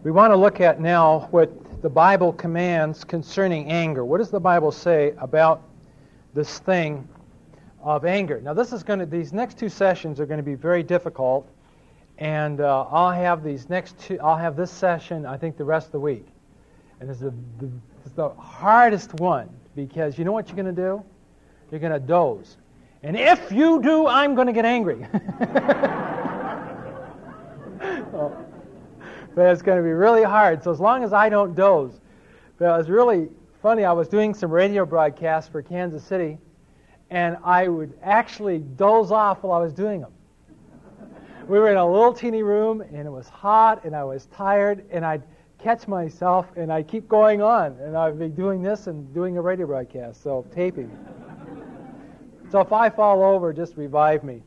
We want to look at now what the Bible commands concerning anger. What does the Bible say about this thing of anger? Now, these next two sessions are going to be very difficult, and I'll have this session, I think, the rest of the week. And it's the hardest one, because you know what you're going to do? You're going to doze. And if you do, I'm going to get angry. But it's going to be really hard. So as long as I don't doze. But it was really funny. I was doing some radio broadcasts for Kansas City, and I would actually doze off while I was doing them. We were in a little teeny room, and it was hot, and I was tired, and I'd catch myself, and I'd keep going on. And I'd be doing this and doing a radio broadcast, so taping. So if I fall over, just revive me.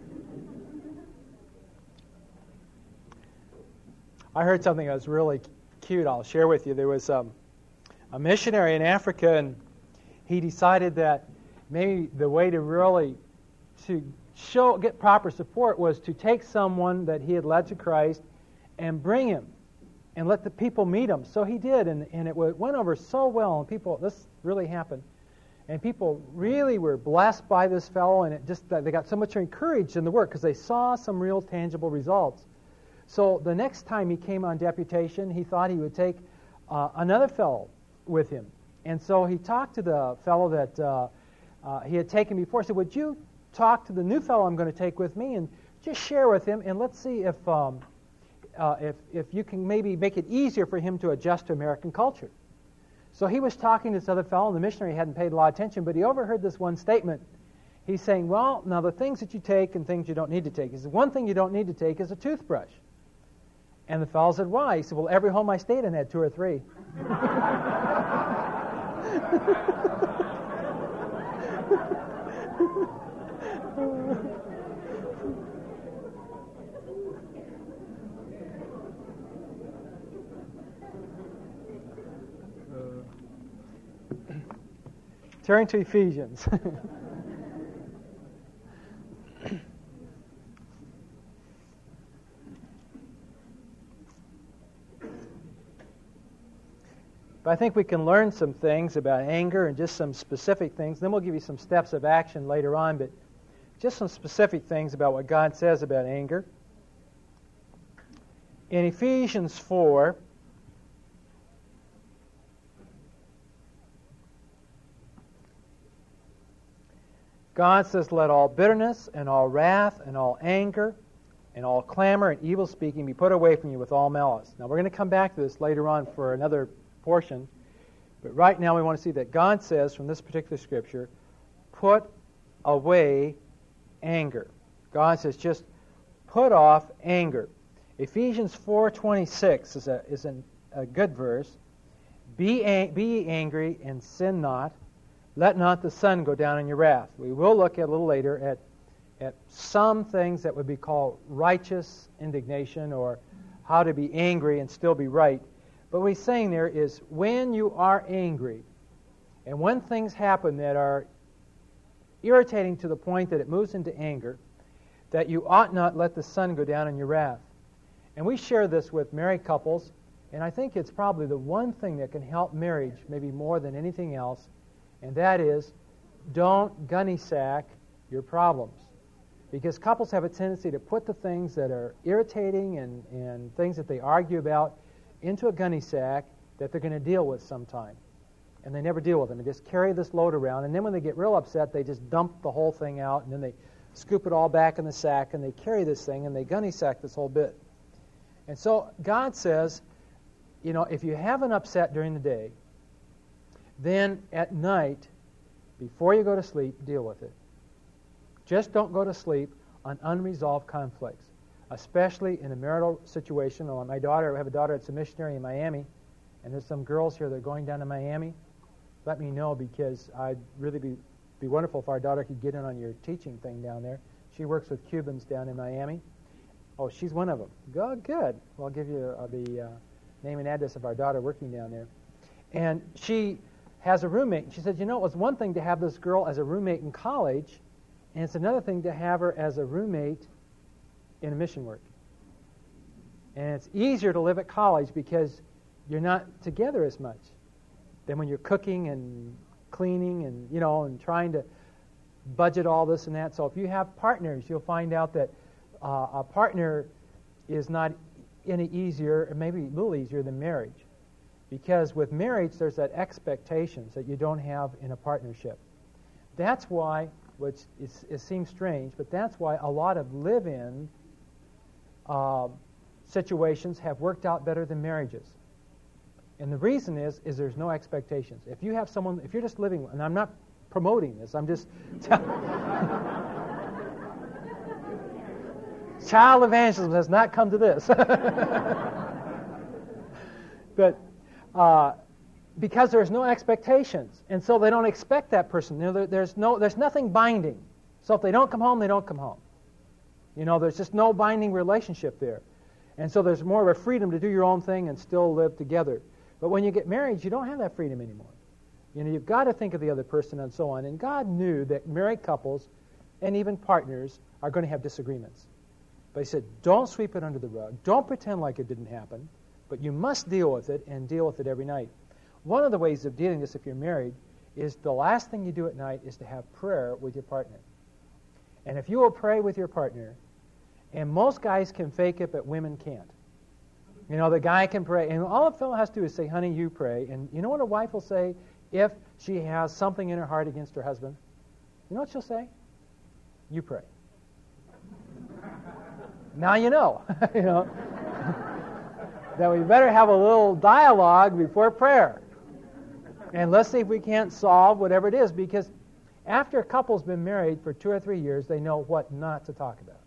I heard something that was really cute. I'll share with you. There was a missionary in Africa, and he decided that maybe the way to really get proper support was to take someone that he had led to Christ and bring him and let the people meet him. So he did, and it went over so well. And this really happened, and people really were blessed by this fellow, and they got so much encouraged in the work because they saw some real tangible results. So the next time he came on deputation, he thought he would take another fellow with him. And so he talked to the fellow that he had taken before. He said, would you talk to the new fellow I'm going to take with me and just share with him, and let's see if you can maybe make it easier for him to adjust to American culture. So he was talking to this other fellow, and the missionary hadn't paid a lot of attention, but he overheard this one statement. He's saying, well, now the things that you take and things you don't need to take. He said, one thing you don't need to take is a toothbrush. And the fellow said, why? He said, well, every home I stayed in had 2 or 3. Turn to Ephesians. But I think we can learn some things about anger and just some specific things. Then we'll give you some steps of action later on, but just some specific things about what God says about anger. In Ephesians 4, God says, let all bitterness and all wrath and all anger and all clamor and evil speaking be put away from you with all malice. Now we're going to come back to this later on for another portion, but right now we want to see that God says from this particular scripture, put away anger. God says just put off anger. Ephesians 4:26 is a good verse. Be ye angry and sin not. Let not the sun go down in your wrath. We will look at a little later at some things that would be called righteous indignation, or how to be angry and still be right. But what he's saying there is when you are angry and when things happen that are irritating to the point that it moves into anger, that you ought not let the sun go down in your wrath. And we share this with married couples, and I think it's probably the one thing that can help marriage maybe more than anything else, and that is don't gunny sack your problems. Because couples have a tendency to put the things that are irritating and things that they argue about into a gunny sack that they're going to deal with sometime. And they never deal with them. They just carry this load around, and then when they get real upset, they just dump the whole thing out, and then they scoop it all back in the sack, and they carry this thing, and they gunny sack this whole bit. And so God says, if you have an upset during the day, then at night, before you go to sleep, deal with it. Just don't go to sleep on unresolved conflicts, especially in a marital situation. I have a daughter that's a missionary in Miami, and there's some girls here that are going down to Miami. Let me know, because I'd really be wonderful if our daughter could get in on your teaching thing down there. She works with Cubans down in Miami. Oh, she's one of them. Good. Well, I'll give you the name and address of our daughter working down there. And she has a roommate. She said, it was one thing to have this girl as a roommate in college, and it's another thing to have her as a roommate in a mission work. And it's easier to live at college because you're not together as much than when you're cooking and cleaning and, and trying to budget all this and that. So if you have partners, you'll find out that a partner is not any easier, or maybe a little easier than marriage. Because with marriage, there's that expectations that you don't have in a partnership. That's why, which it seems strange, but that's why a lot of live-in situations have worked out better than marriages. And the reason is there's no expectations. If you have someone, if you're just living, and I'm not promoting this, I'm just child evangelism has not come to this. But because there's no expectations, and so they don't expect that person. There's nothing binding. So if they don't come home, they don't come home. There's just no binding relationship there. And so there's more of a freedom to do your own thing and still live together. But when you get married, you don't have that freedom anymore. You've got to think of the other person and so on. And God knew that married couples and even partners are going to have disagreements. But He said, don't sweep it under the rug. Don't pretend like it didn't happen. But you must deal with it, and deal with it every night. One of the ways of dealing with this if you're married is the last thing you do at night is to have prayer with your partner. And if you will pray with your partner, and most guys can fake it, but women can't. The guy can pray, and all a fellow has to do is say, honey, you pray. And you know what a wife will say if she has something in her heart against her husband? You know what she'll say? You pray. Now you know. That we better have a little dialogue before prayer. And let's see if we can't solve whatever it is, because after a couple's been married for 2 or 3 years, they know what not to talk about.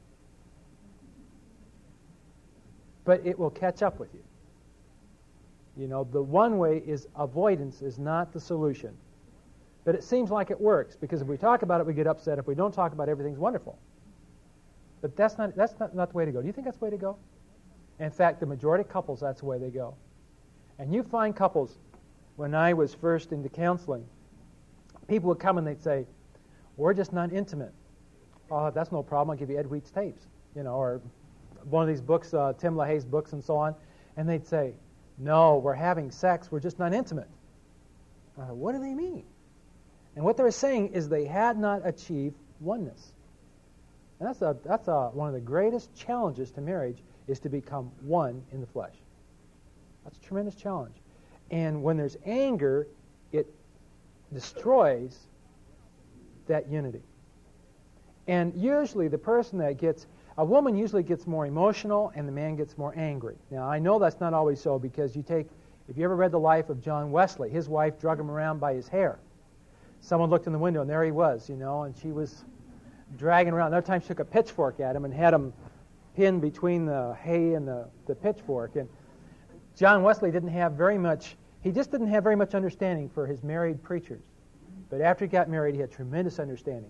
But it will catch up with you. The one way is avoidance is not the solution. But it seems like it works, because if we talk about it, we get upset. If we don't talk about it, everything's wonderful. But that's not the way to go. Do you think that's the way to go? In fact, the majority of couples, that's the way they go. And you find couples, when I was first into counseling, people would come and they'd say, we're just not intimate. Oh, that's no problem. I'll give you Ed Wheat's tapes, or one of these books, Tim LaHaye's books and so on. And they'd say, no, we're having sex. We're just not intimate. I thought, what do they mean? And what they were saying is they had not achieved oneness. And that's one of the greatest challenges to marriage, is to become one in the flesh. That's a tremendous challenge. And when there's anger, it destroys that unity. And usually the person a woman usually gets more emotional and the man gets more angry. Now, I know that's not always so, because if you ever read the life of John Wesley, his wife drug him around by his hair. Someone looked in the window and there he was, and she was dragging around. Another time she took a pitchfork at him and had him pinned between the hay and the pitchfork. And John Wesley didn't have very much understanding for his married preachers. But after he got married, he had tremendous understanding.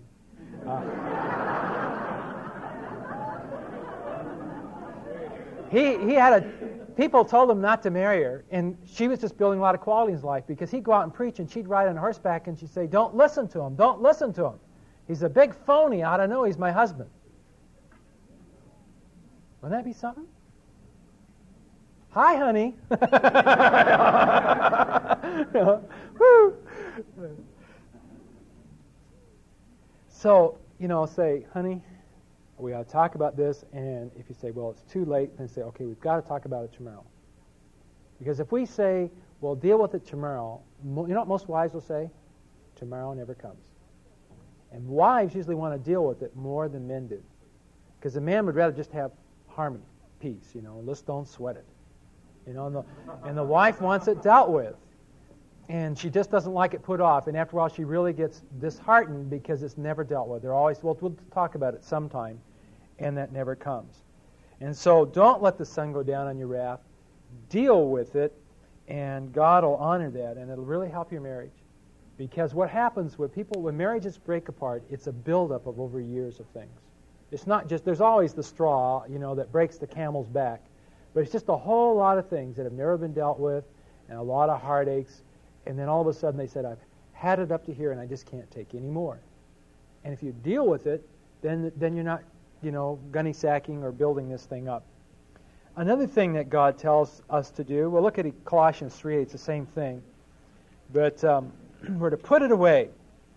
People told him not to marry her, and she was just building a lot of quality in his life, because he'd go out and preach, and she'd ride on horseback, and she'd say, don't listen to him, don't listen to him. He's a big phony. I don't know, he's my husband. Wouldn't that be something? Hi, honey. So, say, honey, we ought to talk about this. And if you say, well, it's too late, then say, okay, we've got to talk about it tomorrow. Because if we say, well, deal with it tomorrow, you know what most wives will say? Tomorrow never comes. And wives usually want to deal with it more than men do. Because the man would rather just have harmony, peace, let's don't sweat it. And the wife wants it dealt with. And she just doesn't like it put off. And after a while, she really gets disheartened because it's never dealt with. They're always, well, we'll talk about it sometime, and that never comes. And so don't let the sun go down on your wrath. Deal with it, and God will honor that, and it'll really help your marriage. Because what happens when marriages break apart, it's a buildup of over years of things. It's not just, there's always the straw, that breaks the camel's back. But it's just a whole lot of things that have never been dealt with, and a lot of heartaches. And then all of a sudden they said, I've had it up to here and I just can't take any more. And if you deal with it, then you're not, gunny sacking or building this thing up. Another thing that God tells us to do, we'll look at Colossians 3, it's the same thing, but we're to put it away.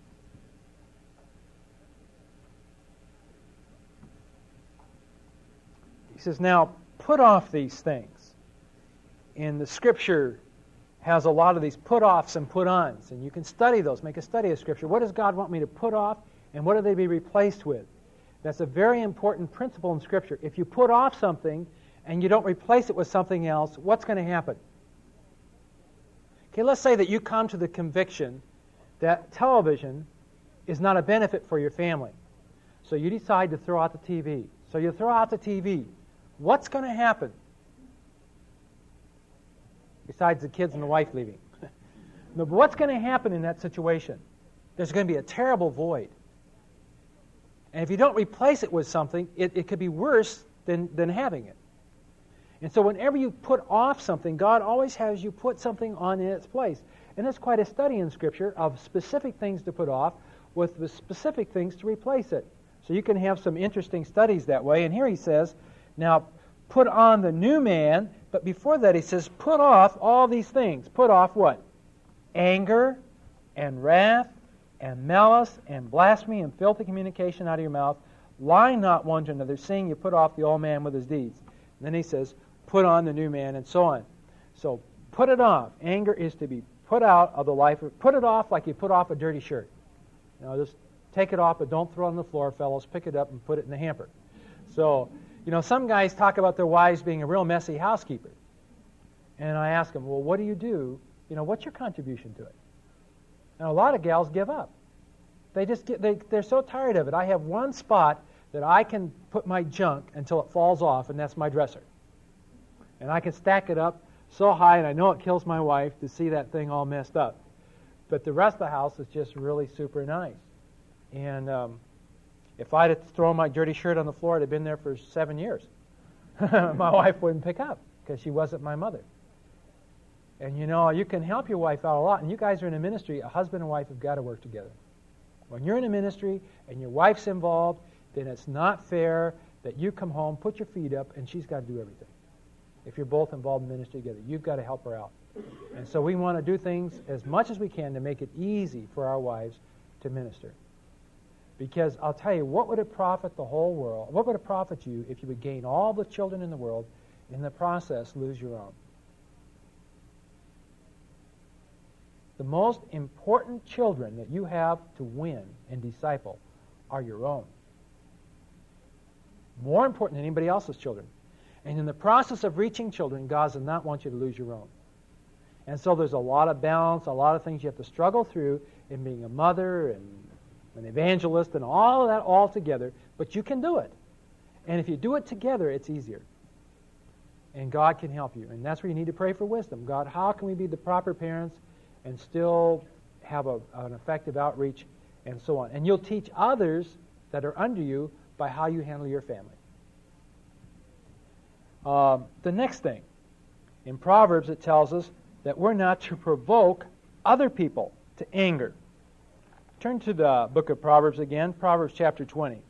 He says, now put off these things. And the Scripture has a lot of these put-offs and put-ons, and you can study those, make a study of Scripture. What does God want me to put off, and what do they be replaced with? That's a very important principle in Scripture. If you put off something and you don't replace it with something else, what's going to happen? Okay, let's say that you come to the conviction that television is not a benefit for your family. So you decide to throw out the TV. So you throw out the TV. What's going to happen? Besides the kids and the wife leaving. No, but what's going to happen in that situation? There's going to be a terrible void. And if you don't replace it with something, it could be worse than having it. And so whenever you put off something, God always has you put something on in its place. And there's quite a study in Scripture of specific things to put off with the specific things to replace it. So you can have some interesting studies that way. And here he says, now put on the new man, but before that he says, put off all these things. Put off what? Anger and wrath and malice and blasphemy and filthy communication out of your mouth. Lie not one to another, seeing you put off the old man with his deeds. And then he says, put on the new man, and so on. So put it off. Anger is to be put out of the life. Put it off like you put off a dirty shirt. Just take it off, but don't throw it on the floor, fellows. Pick it up and put it in the hamper. So, some guys talk about their wives being a real messy housekeeper. And I ask them, well, what do you do? What's your contribution to it? And a lot of gals give up. They're so tired of it. I have one spot that I can put my junk until it falls off, and that's my dresser. And I can stack it up so high, and I know it kills my wife to see that thing all messed up. But the rest of the house is just really super nice. And if I'd have thrown my dirty shirt on the floor, it had been there for 7 years. My wife wouldn't pick up because she wasn't my mother. And you can help your wife out a lot. And you guys are in a ministry, a husband and wife have got to work together. When you're in a ministry and your wife's involved, then it's not fair that you come home, put your feet up, and she's got to do everything. If you're both involved in ministry together, you've got to help her out. And so we want to do things as much as we can to make it easy for our wives to minister. Because I'll tell you, what would it profit the whole world? What would it profit you if you would gain all the children in the world, in the process lose your own? The most important children that you have to win and disciple are your own. More important than anybody else's children. And in the process of reaching children, God does not want you to lose your own. And so there's a lot of balance, a lot of things you have to struggle through in being a mother and an evangelist and all of that all together, but you can do it. And if you do it together, it's easier. And God can help you. And that's where you need to pray for wisdom. God, how can we be the proper parents and still have an effective outreach and so on? And you'll teach others that are under you by how you handle your family. The next thing, in Proverbs it tells us that we're not to provoke other people to anger. Turn to the book of Proverbs again, Proverbs chapter 20.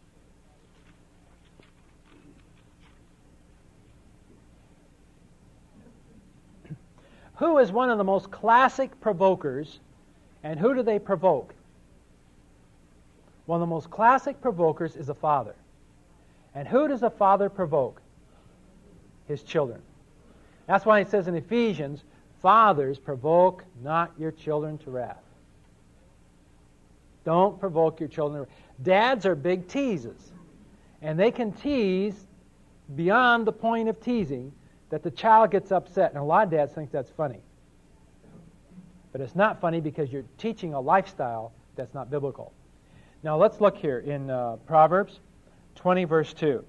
Who is one of the most classic provokers, and who do they provoke? One of the most classic provokers is a father. And who does a father provoke? His children. That's why it says in Ephesians, fathers, provoke not your children to wrath. Don't provoke your children to wrath. Dads are big teasers. And they can tease beyond the point of teasing that the child gets upset. And a lot of dads think that's funny. But it's not funny because you're teaching a lifestyle that's not biblical. Now let's look here in Proverbs 20 verse 2.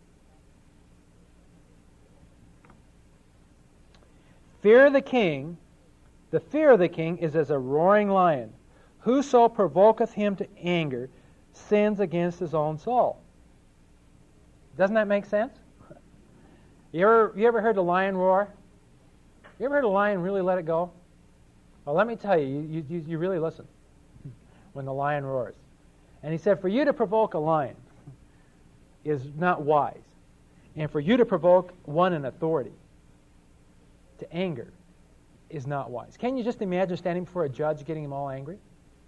Fear of the king, the fear of the king is as a roaring lion. Whoso provoketh him to anger sins against his own soul. Doesn't that make sense? You ever heard the lion roar? You ever heard a lion really let it go? Well, let me tell you, you really listen when the lion roars. And he said, for you to provoke a lion is not wise. And for you to provoke one in authority to anger is not wise. Can you just imagine standing before a judge getting him all angry?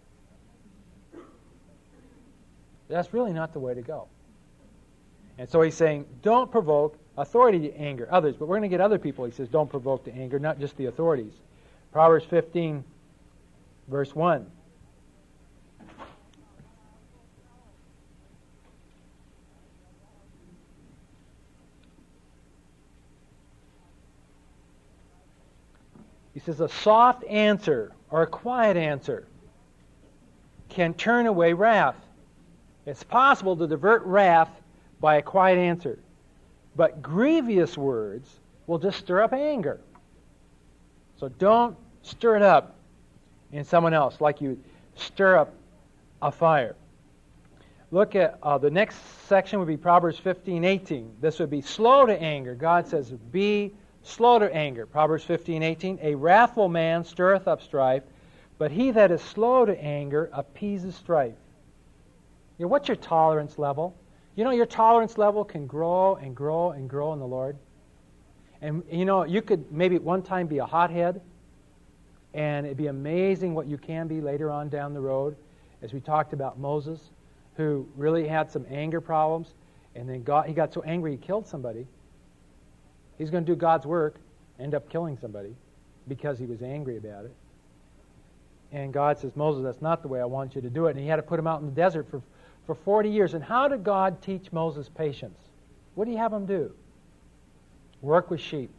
That's really not the way to go. And so he's saying, don't provoke authority to anger others. But we're going to get other people, he says, don't provoke to anger, not just the authorities. Proverbs 15, verse 1. He says, a soft answer or a quiet answer can turn away wrath. It's possible to divert wrath by a quiet answer. But grievous words will just stir up anger. So don't stir it up in someone else like you stir up a fire. Look at the next section would be Proverbs 15:18. This would be slow to anger. God says, be slow to anger. Proverbs 15:18. A wrathful man stirreth up strife, but he that is slow to anger appeases strife. You know, what's your tolerance level? You know, your tolerance level can grow and grow and grow in the Lord. And, you know, you could maybe at one time be a hothead, and it'd be amazing what you can be later on down the road, as we talked about Moses, who really had some anger problems, and then he got so angry he killed somebody. He's going to do God's work, end up killing somebody because he was angry about it. And God says, Moses, that's not the way I want you to do it. And he had to put him out in the desert for 40 years. And how did God teach Moses patience? What do you have him do? Work with sheep.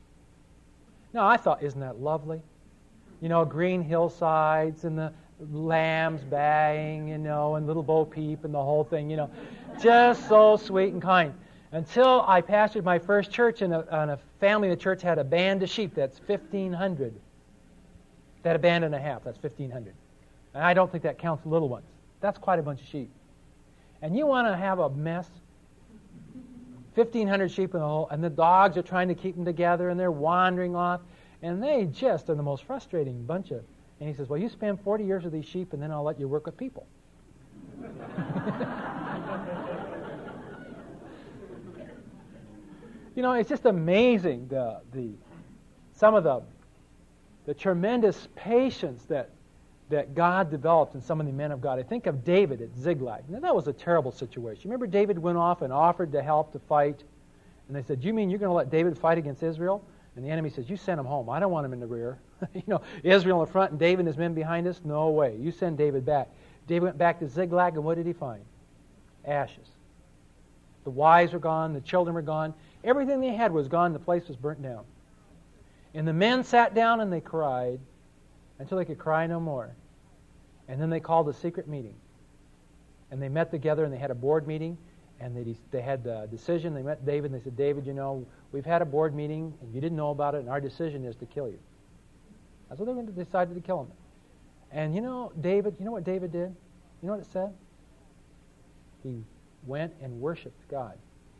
Now, I thought, isn't that lovely? You know, green hillsides and the lambs baying, you know, and little Bo Peep and the whole thing, you know. Just so sweet and kind. Until I pastored my first church, and a family in the church had a band of sheep. That's 1,500. They had a band and a half. That's 1,500. And I don't think that counts little ones. That's quite a bunch of sheep. And you want to have a mess? 1,500 sheep in the whole, and the dogs are trying to keep them together, and they're wandering off, and they just are the most frustrating bunch of. And he says, well, you spend 40 years with these sheep, and then I'll let you work with people. You know, it's just amazing some of the tremendous patience that God developed in some of the men of God. I think of David at Ziklag. Now, that was a terrible situation. Remember, David went off and offered to help to fight, and they said, you mean you're going to let David fight against Israel? And the enemy says, you send him home. I don't want him in the rear. You know, Israel in the front and David and his men behind us? No way. You send David back. David went back to Ziklag, and what did he find? Ashes. The wives were gone. The children were gone. Everything they had was gone. The place was burnt down. And the men sat down and they cried until they could cry no more. And then they called a secret meeting. And they met together and they had a board meeting. And they had the decision. They met David and they said, David, you know, we've had a board meeting and you didn't know about it, and our decision is to kill you. That's what they decided to kill him. And you know, David, you know what David did? You know what it said? He went and worshipped God.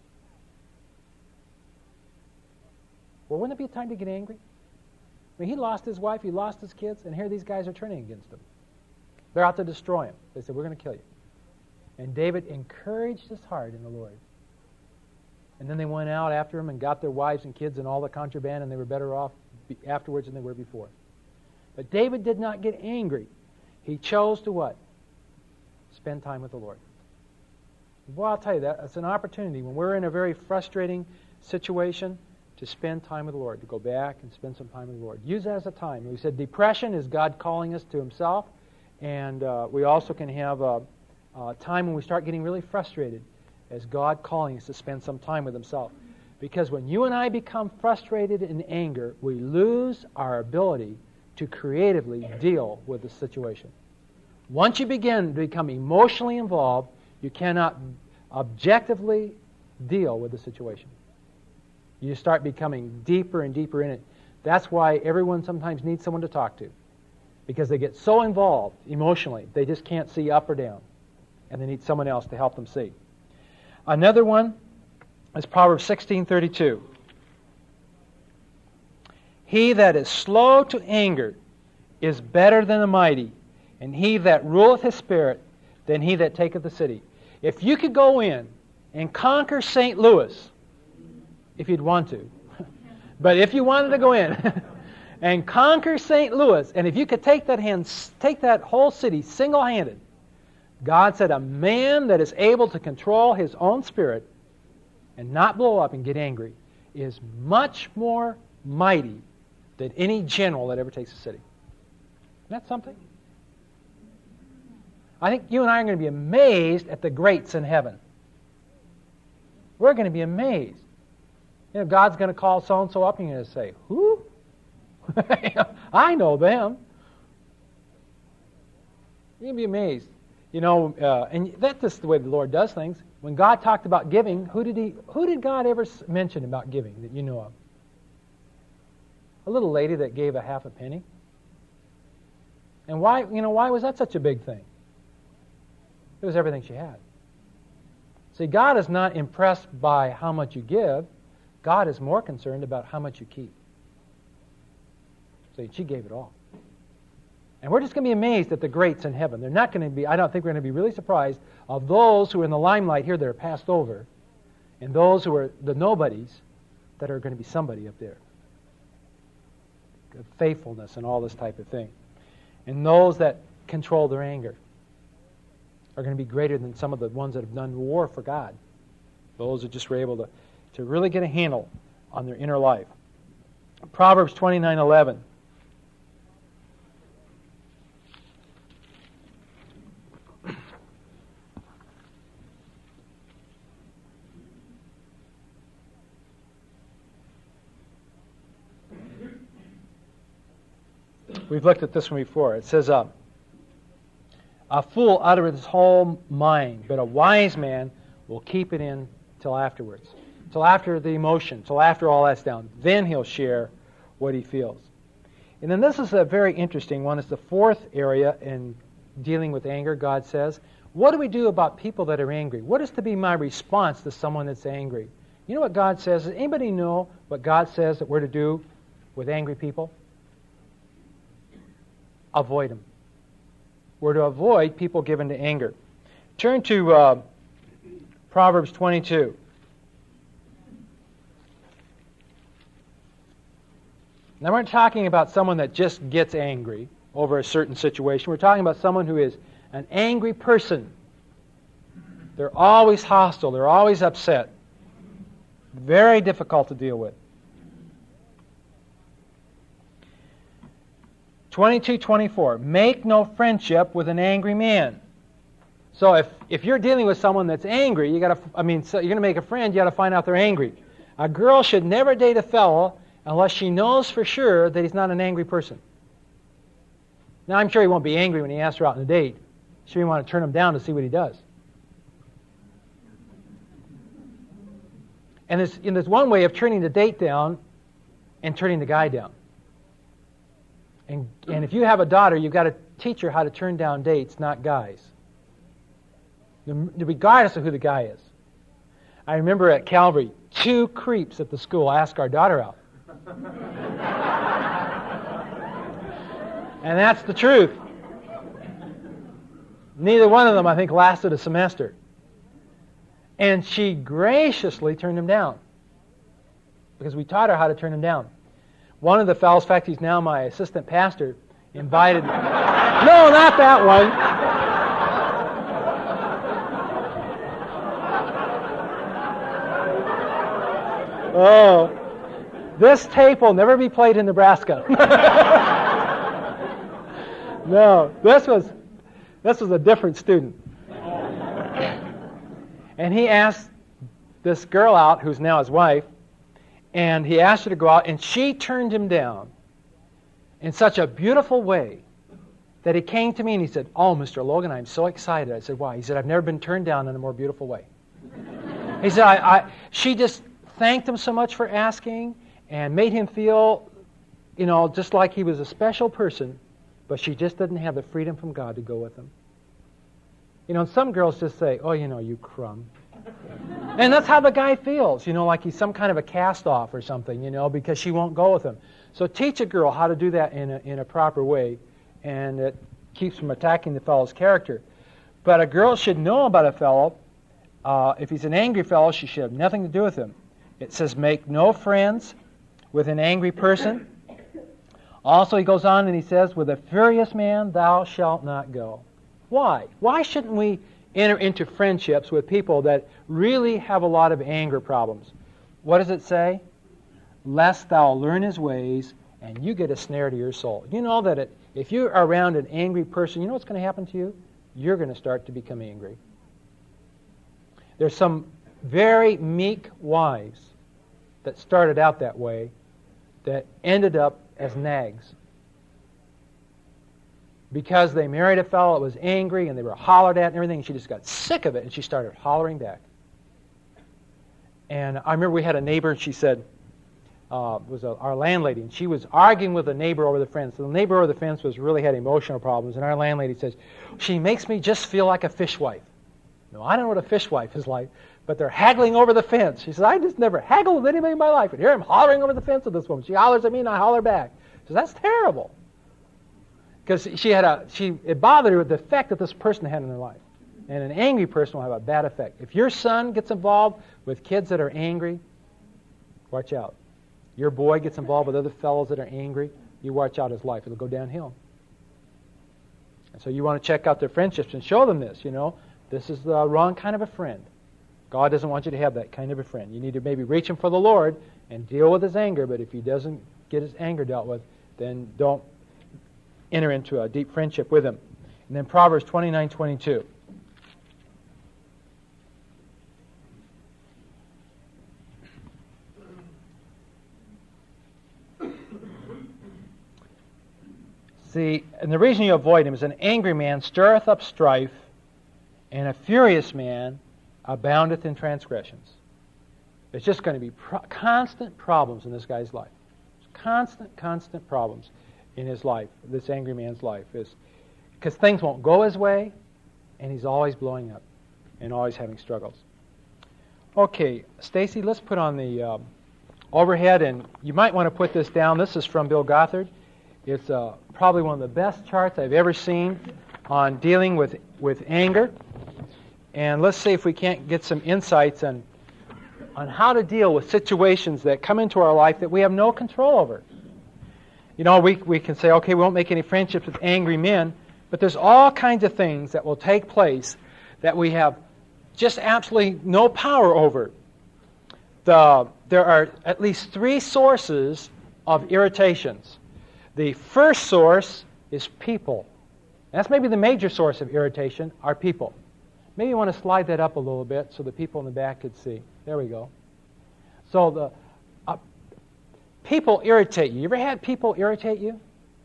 Well, wouldn't it be a time to get angry? I mean, he lost his wife, he lost his kids, and here these guys are turning against him. They're out to destroy him. They said, we're going to kill you. And David encouraged his heart in the Lord. And then they went out after him and got their wives and kids and all the contraband, and they were better off afterwards than they were before. But David did not get angry. He chose to what? Spend time with the Lord. Well, I'll tell you that. It's an opportunity when we're in a very frustrating situation to spend time with the Lord, to go back and spend some time with the Lord. Use that as a time. We said depression is God calling us to Himself, and we also can have a time when we start getting really frustrated as God calling us to spend some time with Himself. Because when you and I become frustrated in anger, we lose our ability to creatively deal with the situation. Once you begin to become emotionally involved, you cannot objectively deal with the situation. You start becoming deeper and deeper in it. That's why everyone sometimes needs someone to talk to. Because they get so involved emotionally, they just can't see up or down. And they need someone else to help them see. Another one is Proverbs 16:32. He that is slow to anger is better than the mighty, and he that ruleth his spirit than he that taketh the city. If you could go in and conquer St. Louis if you'd want to. But if you wanted to go in and conquer St. Louis, and if you could take that whole city single-handed, God said a man that is able to control his own spirit and not blow up and get angry is much more mighty than any general that ever takes a city. Isn't that something? I think you and I are going to be amazed at the greats in heaven. We're going to be amazed. You know, God's going to call so-and-so up and you're going to say, who? I know them. You're going to be amazed. You know, and that's just the way the Lord does things. When God talked about giving, who did God ever mention about giving that you know of? A little lady that gave a half a penny. And why was that such a big thing? It was everything she had. See, God is not impressed by how much you give. God is more concerned about how much you keep. See, she gave it all. And we're just going to be amazed at the greats in heaven. They're not going to be, I don't think we're going to be really surprised of those who are in the limelight here that are passed over, and those who are the nobodies that are going to be somebody up there. Faithfulness and all this type of thing. And those that control their anger are going to be greater than some of the ones that have done war for God. Those who just were able to really get a handle on their inner life. Proverbs 29:11. We've looked at this one before. It says, a fool uttereth his whole mind, but a wise man will keep it in till afterwards. Till after the emotion, till after all that's down. Then he'll share what he feels. And then this is a very interesting one. It's the fourth area in dealing with anger. God says, what do we do about people that are angry? What is to be my response to someone that's angry? You know what God says? Does anybody know what God says that we're to do with angry people? Avoid them. We're to avoid people given to anger. Turn to Proverbs 22. Now we're not talking about someone that just gets angry over a certain situation. We're talking about someone who is an angry person. They're always hostile. They're always upset. Very difficult to deal with. 22:24. Make no friendship with an angry man. So if you're dealing with someone that's angry, you're going to make a friend, you got to find out they're angry. A girl should never date a fellow unless she knows for sure that he's not an angry person. Now, I'm sure he won't be angry when he asks her out on a date. Sure, you want to turn him down to see what he does. And there's one way of turning the date down and turning the guy down. And if you have a daughter, you've got to teach her how to turn down dates, not guys. Regardless of who the guy is. I remember at Calvary, 2 creeps at the school asked our daughter out. And that's the truth. Neither one of them, I think, lasted a semester. And she graciously turned him down. Because we taught her how to turn him down. One of the fellows, in fact, he's now my assistant pastor, invited... No, not that one. Oh, this tape will never be played in Nebraska. No, this was a different student. And he asked this girl out, who's now his wife, and he asked her to go out, and she turned him down in such a beautiful way that he came to me and he said, "Oh, Mr. Logan, I'm so excited." I said, "Why?" He said, "I've never been turned down in a more beautiful way." He said, she just thanked him so much for asking and made him feel, just like he was a special person, but she just didn't have the freedom from God to go with him. And some girls just say, "Oh, you crumb." And that's how the guy feels, like he's some kind of a cast-off or something, because she won't go with him. So teach a girl how to do that in a proper way, and it keeps from attacking the fellow's character. But a girl should know about a fellow. If he's an angry fellow, she should have nothing to do with him. It says, make no friends with an angry person. Also, he goes on and he says, with a furious man thou shalt not go. Why? Why shouldn't we enter into friendships with people that really have a lot of anger problems? What does it say? Lest thou learn his ways, and you get a snare to your soul. You know that if you're around an angry person, you know what's going to happen to you? You're going to start to become angry. There's some very meek wives that started out that way that ended up as nags. Because they married a fellow that was angry and they were hollered at and everything, and she just got sick of it and she started hollering back. And I remember we had a neighbor, and she said, our landlady, and she was arguing with a neighbor over the fence. So the neighbor over the fence really had emotional problems, and our landlady says, she makes me just feel like a fishwife. No, I don't know what a fishwife is like, but they're haggling over the fence. She says, I just never haggled with anybody in my life, and here I'm hollering over the fence with this woman. She hollers at me, and I holler back. She says, that's terrible. Because it bothered her with the effect that this person had in their life. And an angry person will have a bad effect. If your son gets involved with kids that are angry, watch out. Your boy gets involved with other fellows that are angry, you watch out his life. It'll go downhill. And so you want to check out their friendships and show them this, This is the wrong kind of a friend. God doesn't want you to have that kind of a friend. You need to maybe reach him for the Lord and deal with his anger, but if he doesn't get his anger dealt with, then don't enter into a deep friendship with him. And then Proverbs 29:22. See, and the reason you avoid him is an angry man stirreth up strife, and a furious man aboundeth in transgressions. It's just going to be constant problems in this guy's life. Constant problems in his life, this angry man's life, is because things won't go his way, and he's always blowing up and always having struggles. Okay, Stacy, let's put on the overhead, and you might want to put this down. This is from Bill Gothard. It's probably one of the best charts I've ever seen on dealing with anger. And let's see if we can't get some insights on how to deal with situations that come into our life that we have no control over. We can say, okay, we won't make any friendships with angry men, but there's all kinds of things that will take place that we have just absolutely no power over. There are at least 3 sources of irritations. The first source is people. That's maybe the major source of irritation, are people. Maybe you want to slide that up a little bit so the people in the back could see. There we go. So people irritate you. You ever had people irritate you?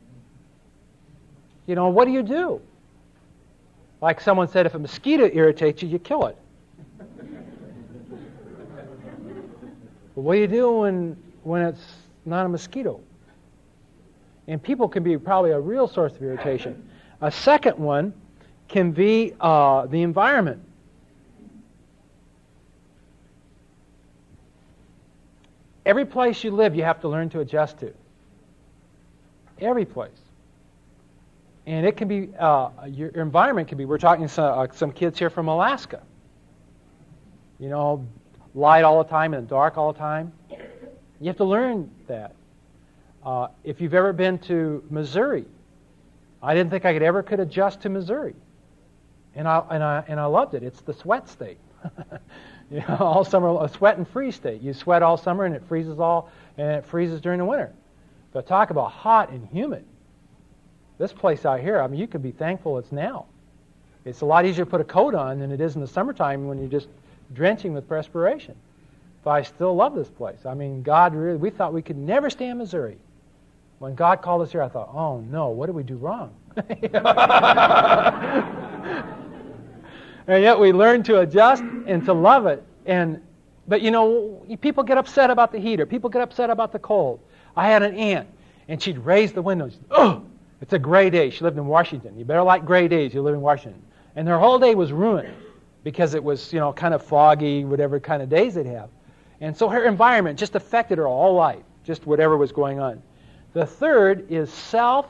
What do? Like someone said, if a mosquito irritates you, you kill it. But what do you do when it's not a mosquito? And people can be probably a real source of irritation. A second one can be the environment. Every place you live, you have to learn to adjust to. Every place. And it can be, your environment can be, we're talking some kids here from Alaska. Light all the time and dark all the time. You have to learn that. If you've ever been to Missouri, I didn't think I could adjust to Missouri, and I loved it. It's the sweat state. All summer, a sweat and freeze state. You sweat all summer, and it freezes during the winter. But talk about hot and humid. This place out here, you could be thankful it's now. It's a lot easier to put a coat on than it is in the summertime when you're just drenching with perspiration. But I still love this place. God really, we thought we could never stay in Missouri. When God called us here, I thought, oh no, what did we do wrong? And yet we learned to adjust and to love it. But people get upset about the heat, or people get upset about the cold. I had an aunt, and she'd raise the windows. Oh, it's a gray day. She lived in Washington. You better like gray days. You live in Washington. And her whole day was ruined because it was, kind of foggy, whatever kind of days they'd have. And so her environment just affected her all life, just whatever was going on. The third is self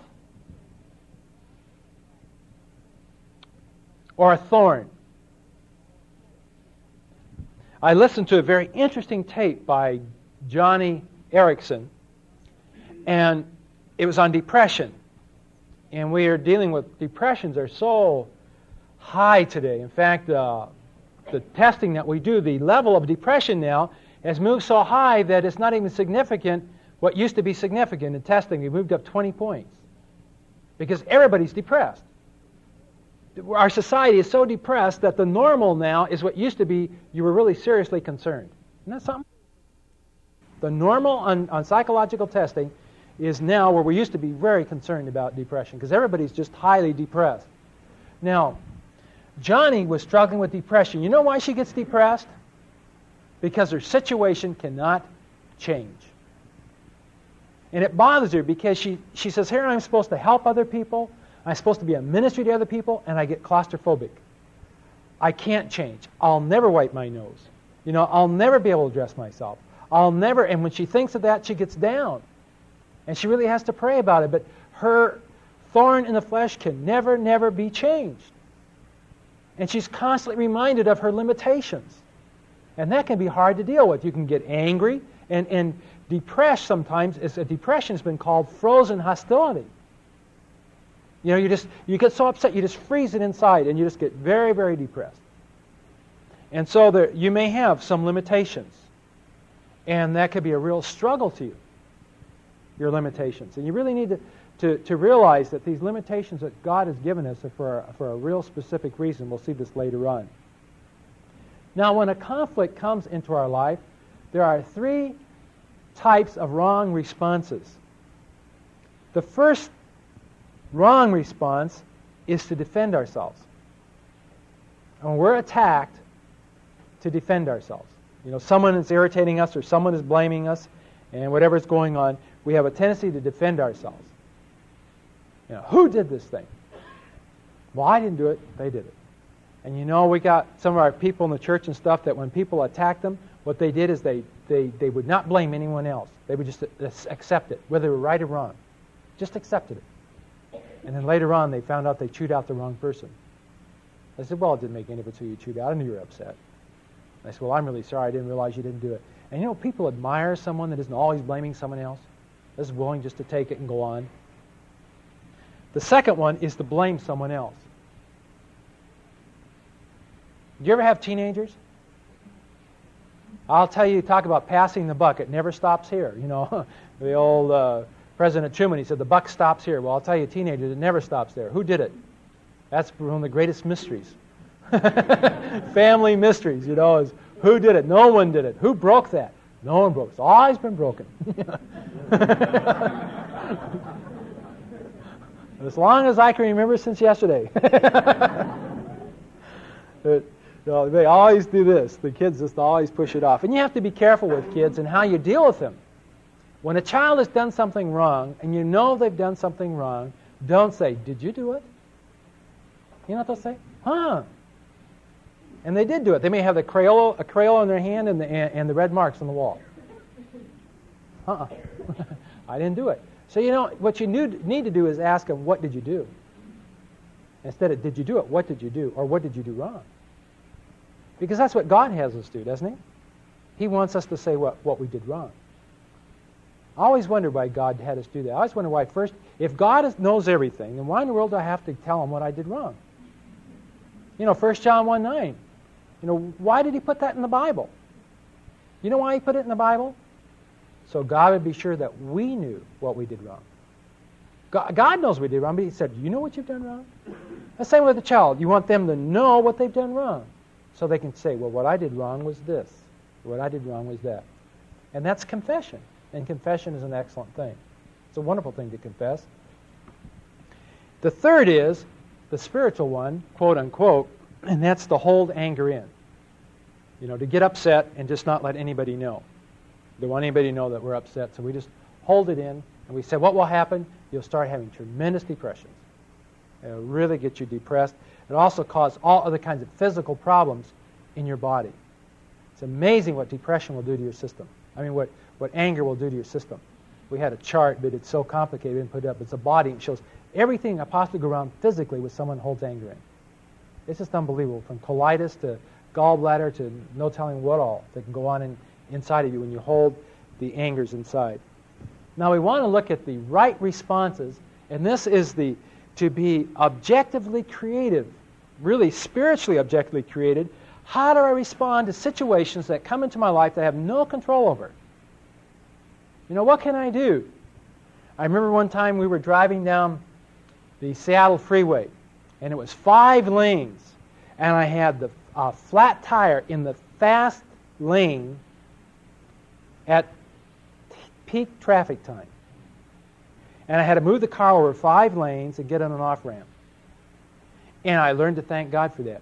or a thorn. I listened to a very interesting tape by Johnny Erickson, and it was on depression. And we are dealing with depressions are so high today. In fact, the testing that we do, the level of depression now has moved so high that it's not even significant. What used to be significant in testing, we moved up 20 points because everybody's depressed. Our society is so depressed that the normal now is what used to be you were really seriously concerned. Isn't that something? The normal on psychological testing is now where we used to be very concerned about depression because everybody's just highly depressed. Now, Johnny was struggling with depression. You know why she gets depressed? Because her situation cannot change. And it bothers her because she says, here I'm supposed to help other people, I'm supposed to be a ministry to other people, and I get claustrophobic. I can't change. I'll never wipe my nose. I'll never be able to dress myself. I'll never, and when she thinks of that, she gets down. And she really has to pray about it. But her thorn in the flesh can never, never be changed. And she's constantly reminded of her limitations. And that can be hard to deal with. You can get angry and depressed sometimes. Depression has been called frozen hostility. You get so upset, you just freeze it inside, and you just get very, very depressed. And so you may have some limitations. And that could be a real struggle to you, your limitations. And you really need to realize that these limitations that God has given us are for a real specific reason. We'll see this later on. Now, when a conflict comes into our life, there are 3 types of wrong responses. The first wrong response is to defend ourselves. And we're attacked to defend ourselves. Someone is irritating us or someone is blaming us, and whatever's going on, we have a tendency to defend ourselves. Who did this thing? Well, I didn't do it. They did it. And we got some of our people in the church and stuff that when people attacked them, what they did is they would not blame anyone else. They would just accept it, whether they were right or wrong. Just accepted it. And then later on, they found out they chewed out the wrong person. I said, well, it didn't make any difference who you chewed out. I knew you were upset. I said, well, I'm really sorry. I didn't realize you didn't do it. And people admire someone that isn't always blaming someone else, is willing just to take it and go on. The second one is to blame someone else. Do you ever have teenagers? I'll tell you, talk about passing the buck. It never stops here. The old President Truman, he said, the buck stops here. Well, I'll tell you, teenagers, it never stops there. Who did it? That's one of the greatest mysteries. Family mysteries, is who did it? No one did it. Who broke that? No one broke it. It's always been broken. As long as I can remember since yesterday. They always do this. The kids just always push it off. And you have to be careful with kids and how you deal with them. When a child has done something wrong, and you know they've done something wrong, don't say, did you do it? You know what they'll say? Huh. And they did do it. They may have a Crayola in their hand and the red marks on the wall. I didn't do it. So what you need to do is ask them, what did you do? Instead of, did you do it? What did you do? Or what did you do wrong? Because that's what God has us do, doesn't He? He wants us to say what we did wrong. I always wonder why God had us do that. I always wonder why first, if God knows everything, then why in the world do I have to tell Him what I did wrong? 1 John 1:9. Why did He put that in the Bible? You know why He put it in the Bible? So God would be sure that we knew what we did wrong. God knows we did wrong, but He said, you know what you've done wrong? The same with the child. You want them to know what they've done wrong. So they can say, well, what I did wrong was this. What I did wrong was that. And that's confession. And confession is an excellent thing. It's a wonderful thing to confess. The third is the spiritual one, quote unquote, and that's to hold anger in. To get upset and just not let anybody know. Don't want anybody to know that we're upset, so we just hold it in, and we say, what will happen? You'll start having tremendous depressions. It'll really get you depressed. It'll also cause all other kinds of physical problems in your body. It's amazing what depression will do to your system. What anger will do to your system. We had a chart, but it's so complicated and put up. It's a body. It shows everything that possibly go around physically when someone holds anger in. It's just unbelievable, from colitis to gallbladder to no telling what all that can go on inside of you when you hold the angers inside. Now we want to look at the right responses, and this is to be objectively creative, really spiritually objectively created. How do I respond to situations that come into my life that I have no control over? What can I do? I remember one time we were driving down the Seattle freeway, and it was 5 lanes, and I had the flat tire in the fast lane at peak traffic time. And I had to move the car over 5 lanes and get on an off-ramp. And I learned to thank God for that.